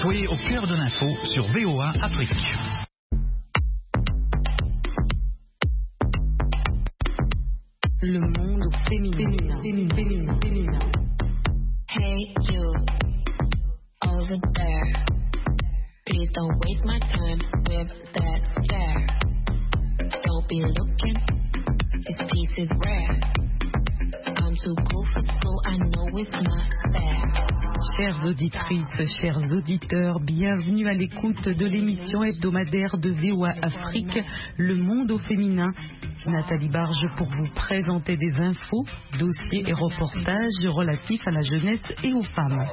Soyez au cœur de l'info sur VOA Afrique. Le monde féminin. Hey you, over there. Please don't waste my time with that stare. Don't be looking, this piece is rare. I'm too cool for school, I know it's not fair. Chères auditrices, chers auditeurs, bienvenue à l'écoute de l'émission hebdomadaire de VOA Afrique, Le Monde au féminin. Nathalie Barge pour vous présenter des infos, dossiers et reportages relatifs à la jeunesse et aux femmes.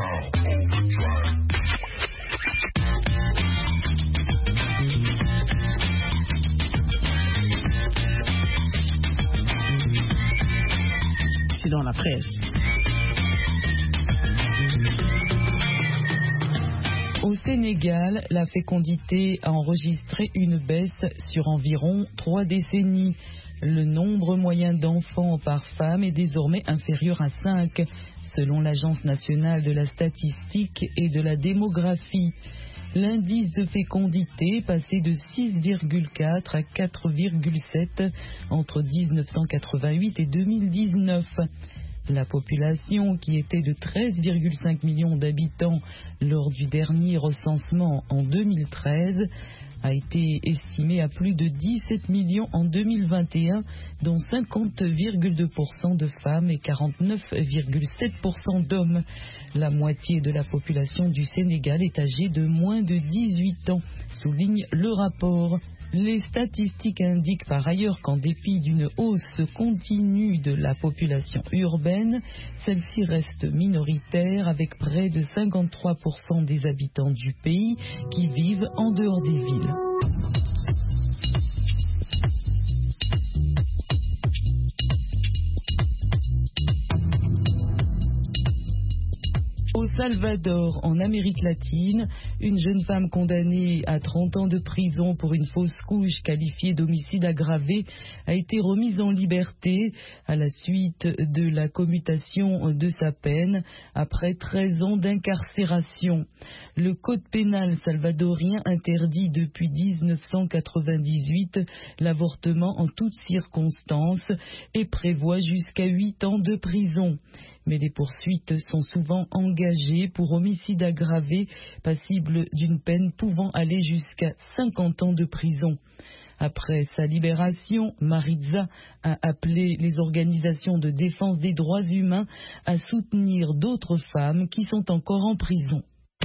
C'est dans la presse. Au Sénégal, la fécondité a enregistré une baisse sur environ 3 décennies. Le nombre moyen d'enfants par femme est désormais inférieur à 5, selon l'Agence nationale de la statistique et de la démographie. L'indice de fécondité est passé de 6,4 à 4,7 entre 1988 et 2019. La population, qui était de 13,5 millions d'habitants lors du dernier recensement en 2013, a été estimée à plus de 17 millions en 2021, dont 50,2% de femmes et 49,7% d'hommes. La moitié de la population du Sénégal est âgée de moins de 18 ans, souligne le rapport. Les statistiques indiquent par ailleurs qu'en dépit d'une hausse continue de la population urbaine, celle-ci reste minoritaire avec près de 53% des habitants du pays qui vivent en dehors des villes. Au Salvador, en Amérique latine, une jeune femme condamnée à 30 ans de prison pour une fausse couche qualifiée d'homicide aggravé a été remise en liberté à la suite de la commutation de sa peine après 13 ans d'incarcération. Le code pénal salvadorien interdit depuis 1998 l'avortement en toutes circonstances et prévoit jusqu'à 8 ans de prison. Mais les poursuites sont souvent engagées pour homicide aggravé, passible d'une peine pouvant aller jusqu'à 50 ans de prison. Après sa libération, Maritza a appelé les organisations de défense des droits humains à soutenir d'autres femmes qui sont encore en prison.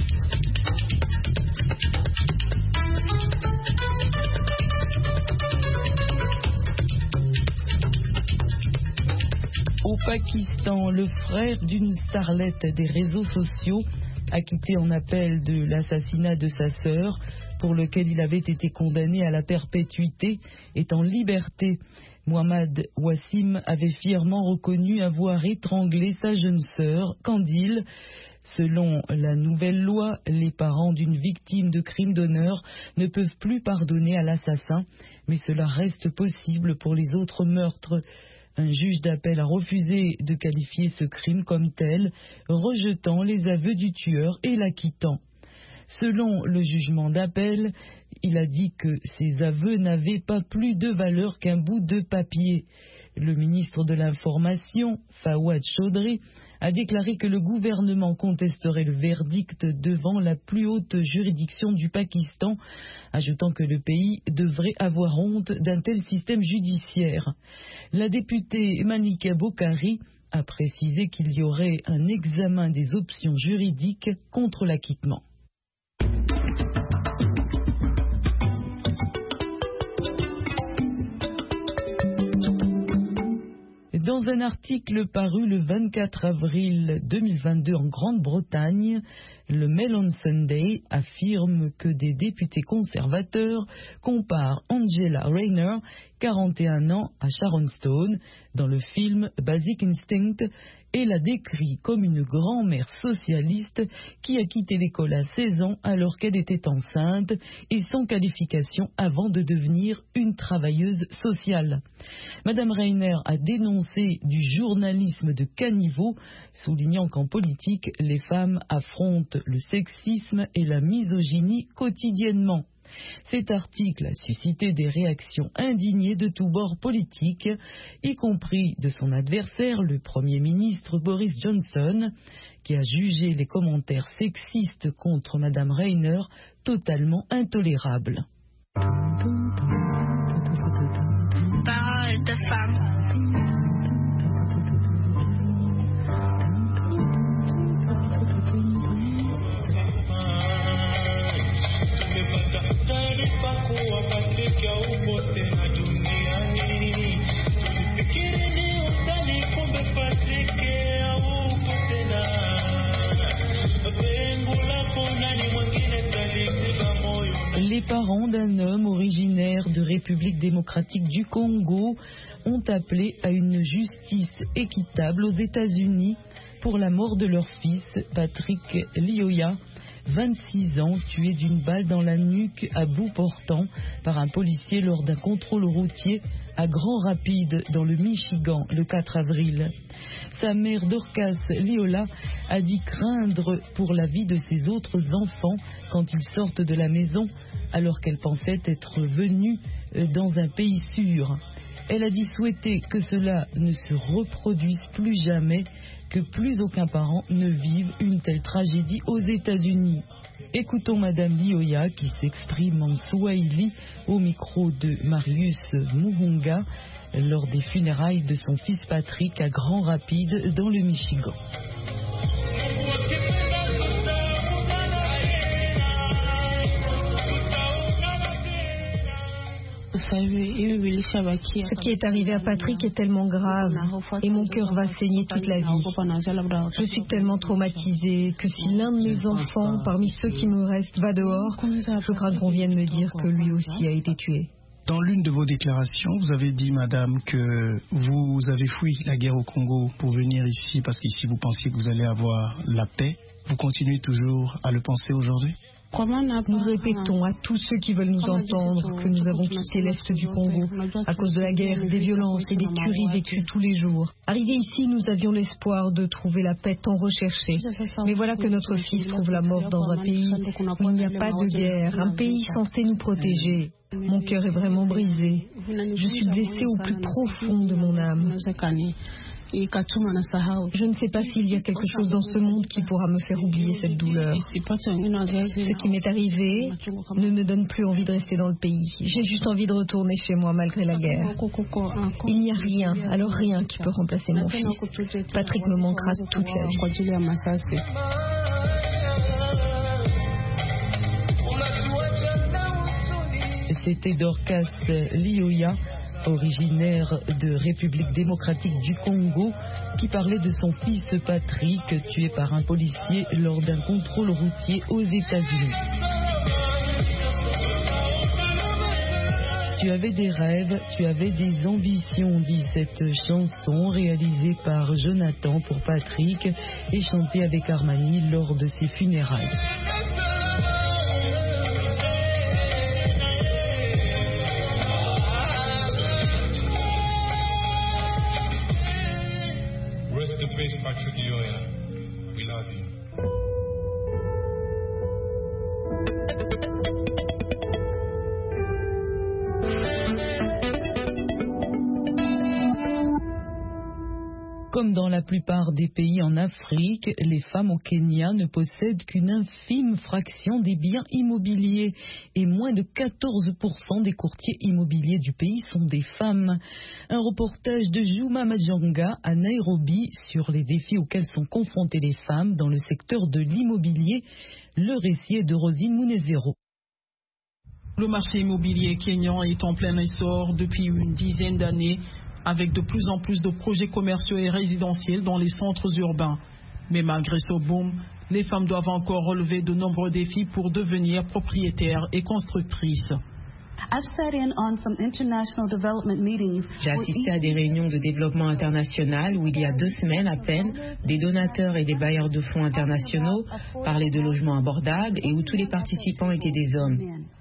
Au Pakistan, le frère d'une starlette des réseaux sociaux, acquitté en appel de l'assassinat de sa sœur, pour lequel il avait été condamné à la perpétuité, est en liberté. Mohammad Wassim avait fièrement reconnu avoir étranglé sa jeune sœur, Kandil. Selon la nouvelle loi, les parents d'une victime de crime d'honneur ne peuvent plus pardonner à l'assassin, mais cela reste possible pour les autres meurtres. Un juge d'appel a refusé de qualifier ce crime comme tel, rejetant les aveux du tueur et l'acquittant. Selon le jugement d'appel, il a dit que ces aveux n'avaient pas plus de valeur qu'un bout de papier. Le ministre de l'Information, Fawad Chaudhry, a déclaré que le gouvernement contesterait le verdict devant la plus haute juridiction du Pakistan, ajoutant que le pays devrait avoir honte d'un tel système judiciaire. La députée Malika Bokhari a précisé qu'il y aurait un examen des options juridiques contre l'acquittement. Dans un article paru le 24 avril 2022 en Grande-Bretagne, le Mail on Sunday affirme que des députés conservateurs comparent Angela Rayner, 41 ans, à Sharon Stone, dans le film Basic Instinct, et la décrit comme une grand-mère socialiste qui a quitté l'école à 16 ans alors qu'elle était enceinte et sans qualification avant de devenir une travailleuse sociale. Madame Rainer a dénoncé du journalisme de caniveau, soulignant qu'en politique, les femmes affrontent le sexisme et la misogynie quotidiennement. Cet article a suscité des réactions indignées de tous bords politiques, y compris de son adversaire, le Premier ministre Boris Johnson, qui a jugé les commentaires sexistes contre Madame Rainer totalement intolérables. Parole de femme. Les parents d'un homme originaire de République démocratique du Congo ont appelé à une justice équitable aux États-Unis pour la mort de leur fils, Patrick Lyoya, 26 ans, tué d'une balle dans la nuque à bout portant par un policier lors d'un contrôle routier à Grand Rapids dans le Michigan le 4 avril. Sa mère Dorcas Lyoya a dit craindre pour la vie de ses autres enfants quand ils sortent de la maison alors qu'elle pensait être venue dans un pays sûr. Elle a dit souhaiter que cela ne se reproduise plus jamais, que plus aucun parent ne vive une telle tragédie aux États-Unis. Écoutons Madame Lyoya qui s'exprime en Swahili au micro de Marius Muhunga lors des funérailles de son fils Patrick à Grand Rapids dans le Michigan. Ce qui est arrivé à Patrick est tellement grave et mon cœur va saigner toute la vie. Je suis tellement traumatisée que si l'un de mes enfants, parmi ceux qui me restent, va dehors, je crains qu'on vienne me dire que lui aussi a été tué. Dans l'une de vos déclarations, vous avez dit, madame, que vous avez fui la guerre au Congo pour venir ici parce qu'ici vous pensiez que vous allez avoir la paix. Vous continuez toujours à le penser aujourd'hui ? Nous répétons à tous ceux qui veulent nous entendre que nous avons quitté l'Est du Congo à cause de la guerre, des violences et des tueries vécues tous les jours. Arrivés ici, nous avions l'espoir de trouver la paix tant recherchée. Mais voilà que notre fils trouve la mort dans un pays où il n'y a pas de guerre, un pays censé nous protéger. Mon cœur est vraiment brisé. Je suis blessée au plus profond de mon âme. Je ne sais pas s'il y a quelque chose dans ce monde qui pourra me faire oublier cette douleur. Ce qui m'est arrivé ne me donne plus envie de rester dans le pays. J'ai juste envie de retourner chez moi malgré la guerre. Il n'y a rien, alors rien qui peut remplacer mon fils. Patrick me manquera toute la vie. C'était Dorcas Lyoya, originaire de République démocratique du Congo, qui parlait de son fils Patrick, tué par un policier lors d'un contrôle routier aux États-Unis. Tu avais des rêves, tu avais des ambitions, dit cette chanson réalisée par Jonathan pour Patrick et chantée avec Armani lors de ses funérailles. Patrick Lyoya, we love you. Comme dans la plupart des pays en Afrique, les femmes au Kenya ne possèdent qu'une infime fraction des biens immobiliers et moins de 14% des courtiers immobiliers du pays sont des femmes. Un reportage de Juma Majanga à Nairobi sur les défis auxquels sont confrontées les femmes dans le secteur de l'immobilier. Le récit est de Rosine Munezero. Le marché immobilier kényan est en plein essor depuis une dizaine d'années, avec de plus en plus de projets commerciaux et résidentiels dans les centres urbains. Mais malgré ce boom, les femmes doivent encore relever de nombreux défis pour devenir propriétaires et constructrices. J'ai assisté à des réunions de développement international où il y a 2 semaines à peine, des donateurs et des bailleurs de fonds internationaux parlaient de logements abordables et où tous les participants étaient des hommes.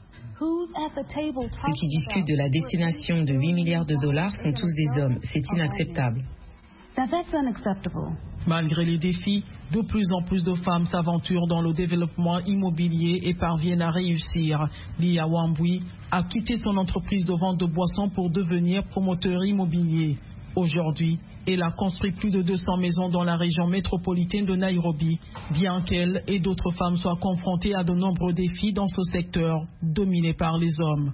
Ceux qui discutent de la destination de 8 milliards de dollars sont tous des hommes. C'est inacceptable. Malgré les défis, de plus en plus de femmes s'aventurent dans le développement immobilier et parviennent à réussir. Lia Wambui a quitté son entreprise de vente de boissons pour devenir promoteur immobilier. Aujourd'hui, elle a construit plus de 200 maisons dans la région métropolitaine de Nairobi, bien qu'elle et d'autres femmes soient confrontées à de nombreux défis dans ce secteur dominé par les hommes.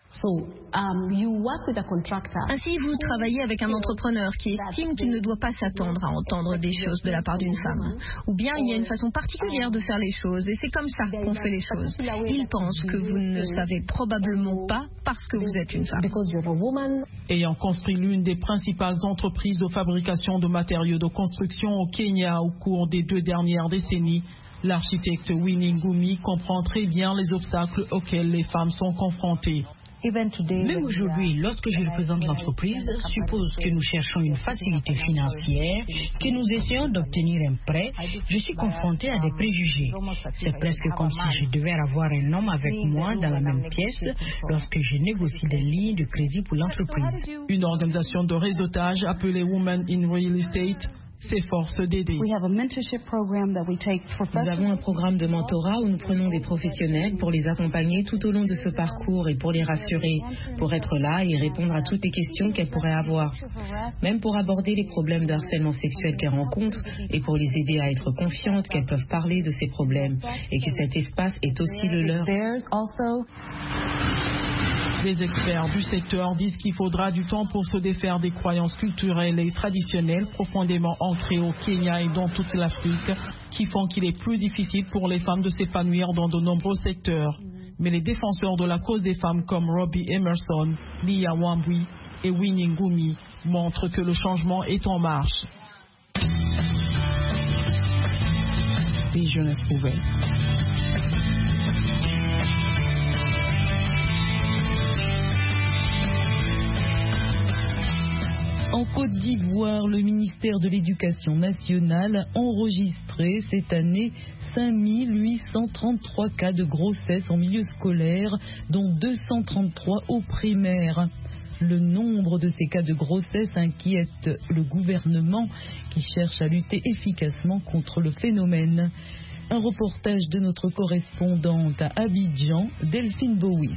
Ainsi, vous travaillez avec un entrepreneur qui estime qu'il ne doit pas s'attendre à entendre des choses de la part d'une femme. Ou bien il y a une façon particulière de faire les choses et c'est comme ça qu'on fait les choses. Il pense que vous ne savez probablement pas parce que vous êtes une femme. Ayant construit l'une des principales entreprises de fabrication de matériaux de construction au Kenya au cours des 2 dernières décennies, l'architecte Winnie Ngumi comprend très bien les obstacles auxquels les femmes sont confrontées. Même aujourd'hui, lorsque je représente l'entreprise, suppose que nous cherchons une facilité financière, que nous essayons d'obtenir un prêt, je suis confrontée à des préjugés. C'est presque comme si je devais avoir un homme avec moi dans la même pièce lorsque je négocie des lignes de crédit pour l'entreprise. Une organisation de réseautage appelée Women in Real Estate s'efforce d'aider. Nous avons un programme de mentorat où nous prenons des professionnels pour les accompagner tout au long de ce parcours et pour les rassurer, pour être là et répondre à toutes les questions qu'elles pourraient avoir, même pour aborder les problèmes de harcèlement sexuel qu'elles rencontrent et pour les aider à être confiantes qu'elles peuvent parler de ces problèmes et que cet espace est aussi le leur. Les experts du secteur disent qu'il faudra du temps pour se défaire des croyances culturelles et traditionnelles profondément ancrées au Kenya et dans toute l'Afrique qui font qu'il est plus difficile pour les femmes de s'épanouir dans de nombreux secteurs. Mais les défenseurs de la cause des femmes comme Robbie Emerson, Lia Wambui et Winnie Ngumi montrent que le changement est en marche. Les jeunesses nouvelles. En Côte d'Ivoire, le ministère de l'Éducation nationale a enregistré cette année 5833 cas de grossesse en milieu scolaire, dont 233 au primaire. Le nombre de ces cas de grossesse inquiète le gouvernement qui cherche à lutter efficacement contre le phénomène. Un reportage de notre correspondante à Abidjan, Delphine Bowis.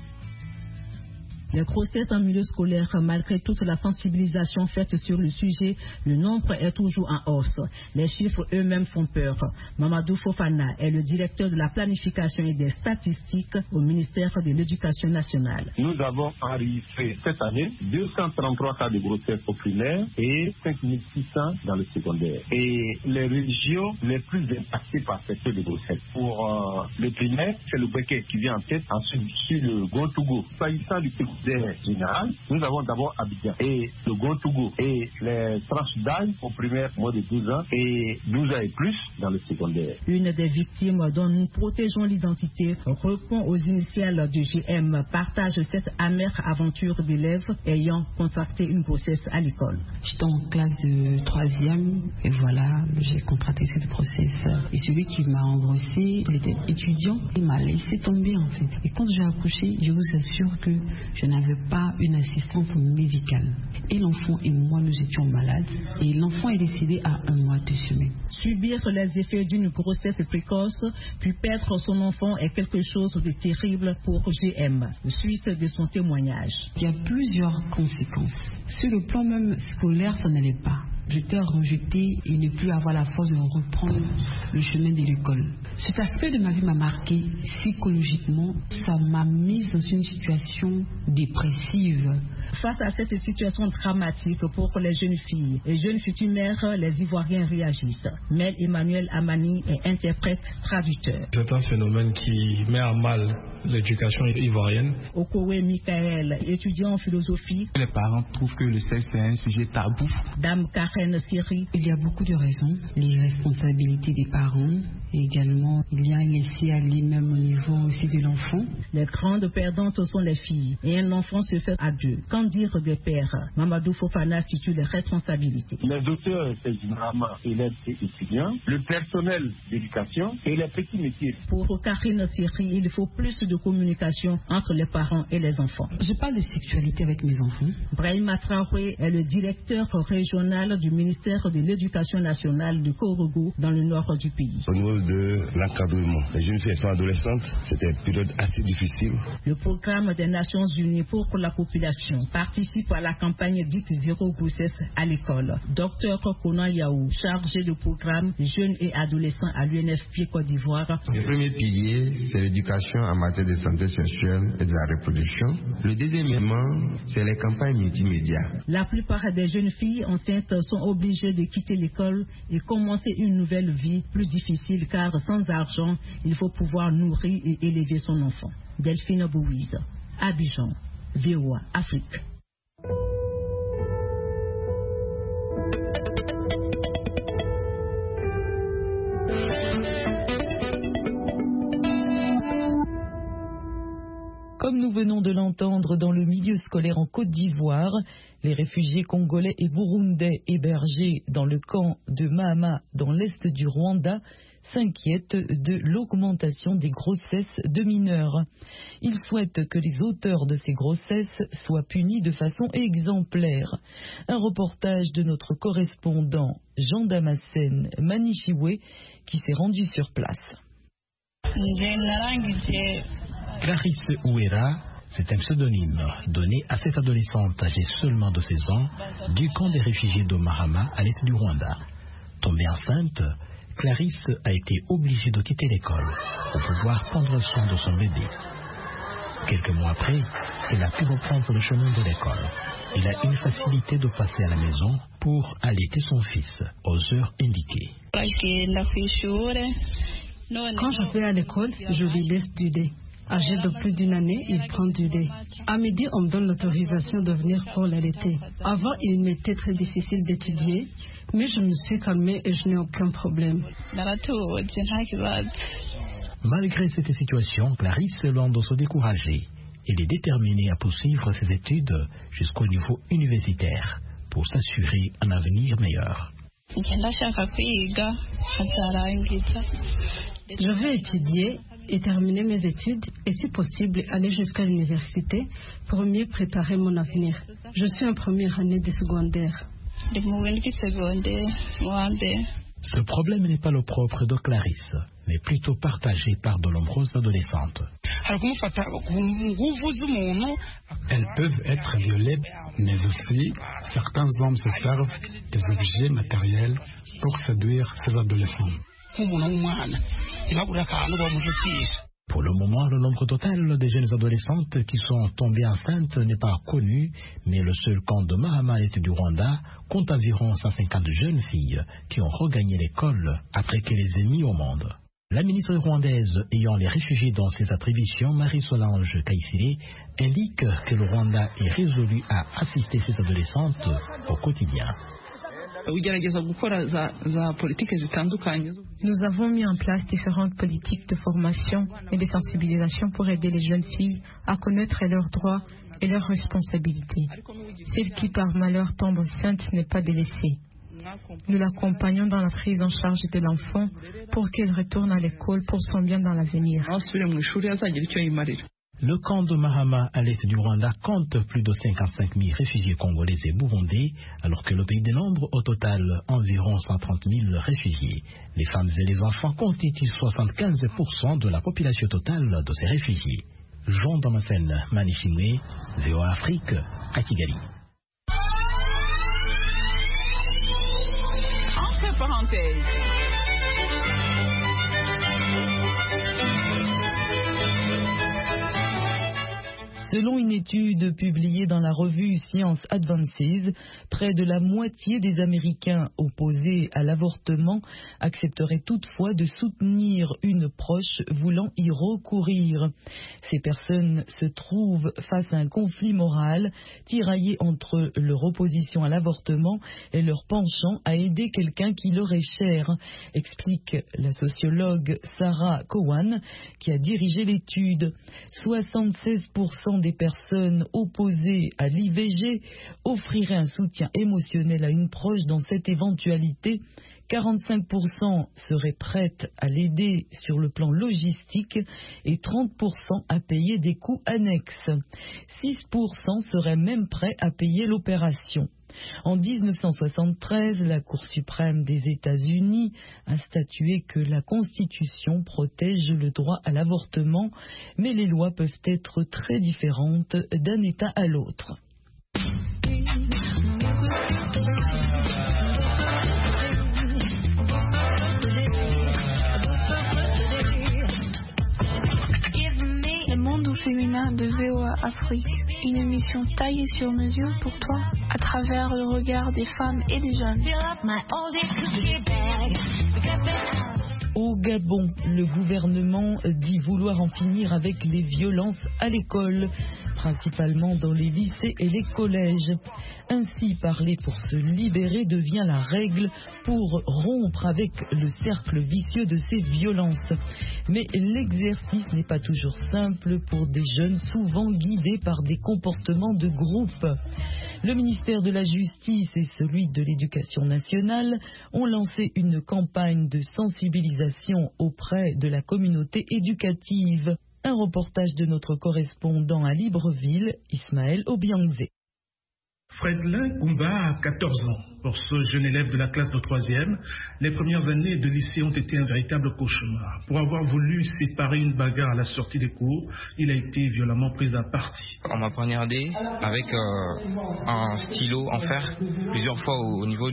Les grossesses en milieu scolaire, malgré toute la sensibilisation faite sur le sujet, le nombre est toujours en hausse. Les chiffres eux-mêmes font peur. Mamadou Fofana est le directeur de la planification et des statistiques au ministère de l'Éducation nationale. Nous avons enregistré cette année 233 cas de grossesse au primaire et 5600 dans le secondaire. Et les régions les plus impactées par cette de grossesse. Pour le primaire, c'est le Béquet qui vient en tête, ensuite sur le Go-Togo. S'agissant du secondaire général, nous avons d'abord Abidjan et le Go-Togo et les tranches d'âge au primaire moins de 12 ans et 12 ans et plus dans le secondaire. Une des victimes dont nous protégeons l'identité répond aux initiales de GM, partage cette amère aventure d'élèves ayant contracté une grossesse à l'école. J'étais en classe de 3e et voilà, j'ai contracté cette grossesse. Et celui qui m'a engrossé, il était étudiant, il m'a laissé tomber en fait. Et quand j'ai accouché, je vous assure que je n'avais pas une assistance médicale. Et l'enfant et moi, nous étions malades. Et l'enfant est décédé à 1 mois de semaine. Subir les effets d'une grossesse précoce, puis perdre son enfant est quelque chose de terrible pour GM. Suite de son témoignage. Il y a plusieurs conséquences. Sur le plan même scolaire, ça n'allait pas. J'étais rejetée et ne plus avoir la force de reprendre le chemin de l'école. Cet aspect de ma vie m'a marqué psychologiquement. Ça m'a mise dans une situation dépressive. Face à cette situation dramatique pour les jeunes filles et jeunes futures mères, les Ivoiriens réagissent. Mel Emmanuel Amani est interprète traducteur. C'est un phénomène qui met à mal l'éducation ivoirienne. Okowe Michael, étudiant en philosophie. Les parents trouvent que le sexe est un sujet tabou. Dame Karim Karen Siri. Il y a beaucoup de raisons. Les responsabilités des parents, et également il y a un laisser-aller même au niveau aussi de l'enfant. Les grandes perdantes sont les filles et un enfant se fait à deux. Qu'en dire des pères? Mamadou Fofana situe les responsabilités. Les docteurs, c'est généralement élèves et étudiants, le personnel d'éducation et les petits métiers. Pour Karine Siri, il faut plus de communication entre les parents et les enfants. Je parle de sexualité avec mes enfants. Brahima Traoré est le directeur régional du ministère de l'Éducation nationale de Korogo dans le nord du pays. Au niveau de l'encadrement, les jeunes filles sont adolescentes, c'était une période assez difficile. Le programme des Nations Unies pour la population participe à la campagne dite Zéro grossesse à l'école. Docteur Konan Yaou, chargé de programme jeunes et adolescents à l'UNFP Côte d'Ivoire. Le premier pilier, c'est l'éducation en matière de santé sexuelle et de la reproduction. Le deuxième élément, c'est les campagnes multimédia. La plupart des jeunes filles enceintes sont obligées de quitter l'école et commencer une nouvelle vie plus difficile car sans argent, il faut pouvoir nourrir et élever son enfant. Delphine Bouise, Abidjan, VOA Afrique. Comme nous venons de l'entendre dans le milieu scolaire en Côte d'Ivoire, les réfugiés congolais et burundais hébergés dans le camp de Mahama dans l'est du Rwanda s'inquiètent de l'augmentation des grossesses de mineurs. Ils souhaitent que les auteurs de ces grossesses soient punis de façon exemplaire. Un reportage de notre correspondant Jean Damascène Manichiwe qui s'est rendu sur place. Clarisse Ouera, c'est un pseudonyme donné à cette adolescente âgée seulement de 16 ans du camp des réfugiés de Mahama à l'est du Rwanda. Tombée enceinte, Clarisse a été obligée de quitter l'école pour pouvoir prendre soin de son bébé. Quelques mois après, elle a pu reprendre le chemin de l'école. Il a une facilité de passer à la maison pour allaiter son fils aux heures indiquées. Quand je vais à l'école, je lui laisse du lait. Âgé de plus d'une année, il prend du lait. À midi, on me donne l'autorisation de venir pour l'allaiter. Avant, il m'était très difficile d'étudier, mais je me suis calmée et je n'ai aucun problème. Malgré cette situation, Clarisse, loin de se décourager, elle est déterminée à poursuivre ses études jusqu'au niveau universitaire pour s'assurer un avenir meilleur. Je veux étudier et terminer mes études et si possible aller jusqu'à l'université pour mieux préparer mon avenir. Je suis en première année de secondaire. Ce problème n'est pas le propre de Clarisse, mais plutôt partagé par de nombreuses adolescentes. Elles peuvent être violées, mais aussi certains hommes se servent des objets matériels pour séduire ces adolescents. Pour le moment, le nombre total des jeunes adolescentes qui sont tombées enceintes n'est pas connu, mais le seul camp de Mahama à l'est du Rwanda compte environ 150 jeunes filles qui ont regagné l'école après qu'elle les ait mis au monde. La ministre rwandaise ayant les réfugiés dans ses attributions, Marie-Solange Kayisire, indique que le Rwanda est résolu à assister ces adolescentes au quotidien. Nous avons mis en place différentes politiques de formation et de sensibilisation pour aider les jeunes filles à connaître leurs droits et leurs responsabilités. Celle qui par malheur tombe enceinte n'est pas délaissée. Nous l'accompagnons dans la prise en charge de l'enfant pour qu'elle retourne à l'école pour son bien dans l'avenir. Le camp de Mahama à l'est du Rwanda compte plus de 55 000 réfugiés congolais et burundais, alors que le pays dénombre au total environ 130 000 réfugiés. Les femmes et les enfants constituent 75% de la population totale de ces réfugiés. Jean Damascène Manichiwe, VOA Afrique, à Kigali. Entre parenthèses. Selon une étude publiée dans la revue Science Advances, près de la moitié des Américains opposés à l'avortement accepteraient toutefois de soutenir une proche voulant y recourir. Ces personnes se trouvent face à un conflit moral, tiraillé entre leur opposition à l'avortement et leur penchant à aider quelqu'un qui leur est cher, explique la sociologue Sarah Cowan, qui a dirigé l'étude. 76% des personnes opposées à l'IVG offriraient un soutien émotionnel à une proche dans cette éventualité. 45% seraient prêtes à l'aider sur le plan logistique et 30% à payer des coûts annexes. 6% seraient même prêts à payer l'opération. En 1973, la Cour suprême des États-Unis a statué que la Constitution protège le droit à l'avortement, mais les lois peuvent être très différentes d'un État à l'autre. Le monde au féminin de VOA Afrique, une émission taillée sur mesure pour toi à travers le regard des femmes et des jeunes. Au Gabon, le gouvernement dit vouloir en finir avec les violences à l'école, principalement dans les lycées et les collèges. Ainsi, parler pour se libérer devient la règle pour rompre avec le cercle vicieux de ces violences. Mais l'exercice n'est pas toujours simple pour des jeunes souvent guidés par des comportements de groupe. Le ministère de la Justice et celui de l'Éducation nationale ont lancé une campagne de sensibilisation auprès de la communauté éducative. Un reportage de notre correspondant à Libreville, Ismaël Obiangze. Fredlin Koumba a 14 ans. Pour ce jeune élève de la classe de 3e, les premières années de lycée ont été un véritable cauchemar. Pour avoir voulu séparer une bagarre à la sortie des cours, il a été violemment pris à partie. On m'a poignardé avec un stylo en fer plusieurs fois au niveau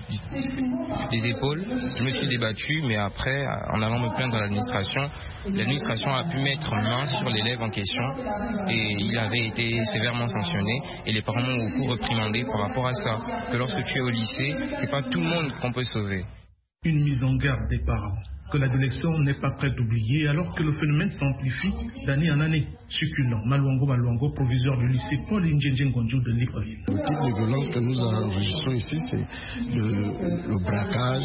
des épaules. Je me suis débattu, mais après, en allant me plaindre à l'administration a pu mettre main sur l'élève en question et il avait été sévèrement sanctionné et les parents m'ont beaucoup reprimandé par rapport à ça. Que lorsque tu es au lycée, c'est pas tout le monde qu'on peut sauver. Une mise en garde des parents que l'adolescent n'est pas prêt d'oublier alors que le phénomène s'amplifie d'année en année. Succulent, Maluango, proviseur du lycée Paul Njenjengonjo de Libreville. Le type de violence que nous enregistrons ici, c'est le braquage,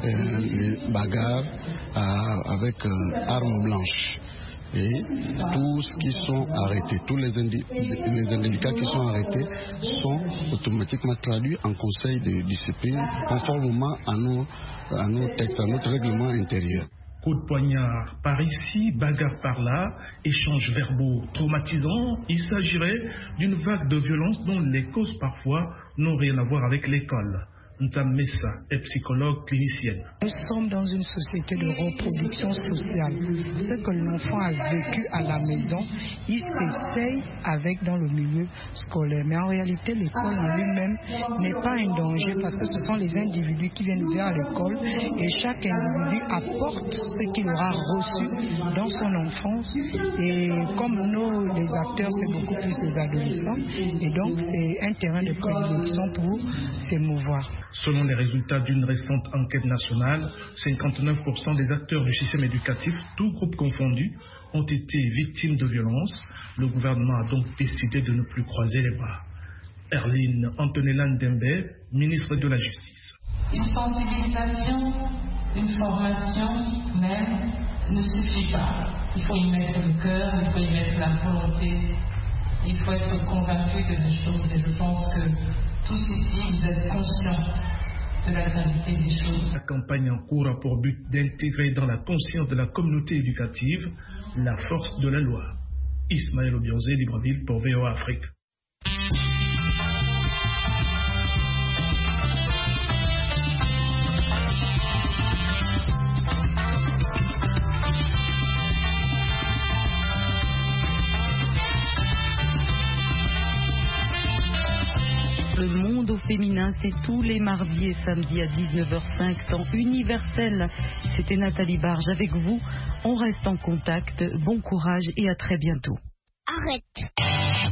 les bagarres avec armes blanches. Et tous qui sont arrêtés, tous les individus qui sont arrêtés sont automatiquement traduits en conseil de discipline conformément à nos textes, à notre règlement intérieur. Coup de poignard par ici, bagarre par là, échanges verbaux traumatisants. Il s'agirait d'une vague de violence dont les causes parfois n'ont rien à voir avec l'école. Ntam Messa est psychologue clinicienne. Nous sommes dans une société de reproduction sociale. Ce que l'enfant a vécu à la maison, il s'essaye avec dans le milieu scolaire. Mais en réalité, l'école en lui-même n'est pas un danger parce que ce sont les individus qui viennent vers l'école et chaque individu apporte ce qu'il aura reçu dans son enfance. Et comme nous, les acteurs, c'est beaucoup plus les adolescents. Et donc, c'est un terrain de prédilection pour s'émouvoir. Selon les résultats d'une récente enquête nationale, 59% des acteurs du système éducatif, tous groupes confondus, ont été victimes de violences. Le gouvernement a donc décidé de ne plus croiser les bras. Erline Antonella Ndembe, ministre de la Justice. Une sensibilisation, une formation même ne suffit pas. Il faut y mettre le cœur, il faut y mettre la volonté, il faut être convaincu de des choses. Et je pense que tous ici, vous êtes conscients de la gravité des choses. La campagne en cours a pour but d'intégrer dans la conscience de la communauté éducative la force de la loi. Ismaël Obiangze, Libreville pour VOA Afrique. Le monde au féminin, c'est tous les mardis et samedis à 19h05, temps universel. C'était Nathalie Barge avec vous. On reste en contact. Bon courage et à très bientôt. Arrête.